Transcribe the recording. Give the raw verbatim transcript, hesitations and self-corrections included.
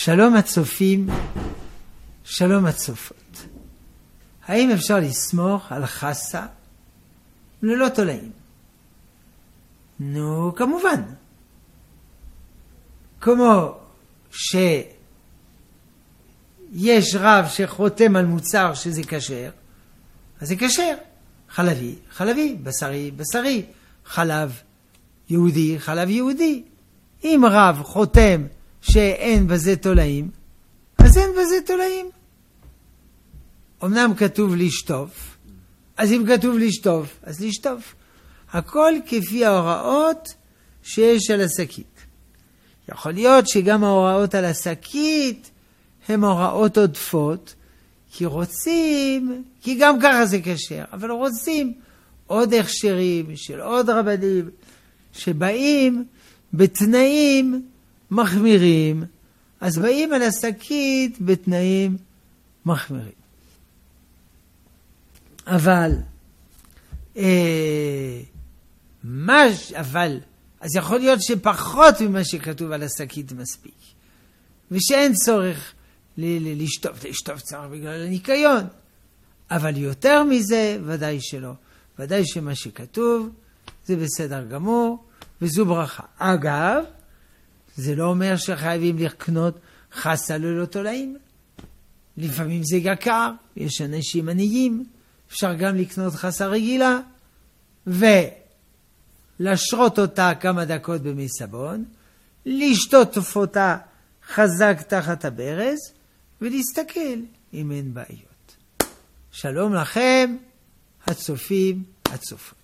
שלום הצופים, שלום הצופות. האם אפשר לסמוך על חסה ללא תולעים? נו, כמובן. כמו שיש רב שחותם על מוצר שזה כשר, אז זה כשר. חלבי, חלבי, בשרי, בשרי, חלב יהודי, חלב יהודי. אם רב חותם שאין בזה תולעים, אז אין בזה תולעים. אמנם כתוב לשטוף, אז אם כתוב לשטוף, אז לשטוף. הכל כפי ההוראות שיש על השקית. יכול להיות שגם ההוראות על השקית הן הוראות עודפות, כי רוצים, כי גם ככה זה כשר, אבל רוצים עוד הכשרים של עוד רבנים שבאים בתנאים מחמירים, אז באים על השקית בתנאים מחמירים. אבל, אה, מה, אבל, אז יכול להיות שפחות ממה שכתוב על השקית מספיק, ושאין צורך ל- ל- לשטוף, לשטוף צורך בגלל הניקיון, אבל יותר מזה, ודאי שלא. ודאי שמה שכתוב זה בסדר גמור, וזו ברכה. אגב, זה לא אומר שחייבים לקנות חסה ללא תולעים. לפעמים זה יקר, יש אנשים עניים, אפשר גם לקנות חסה רגילה, ולשרות אותה כמה דקות במי סבון, לשטוף אותה חזק תחת הברז, ולהסתכל אם אין בעיות. שלום לכם, הצופים, הצופות.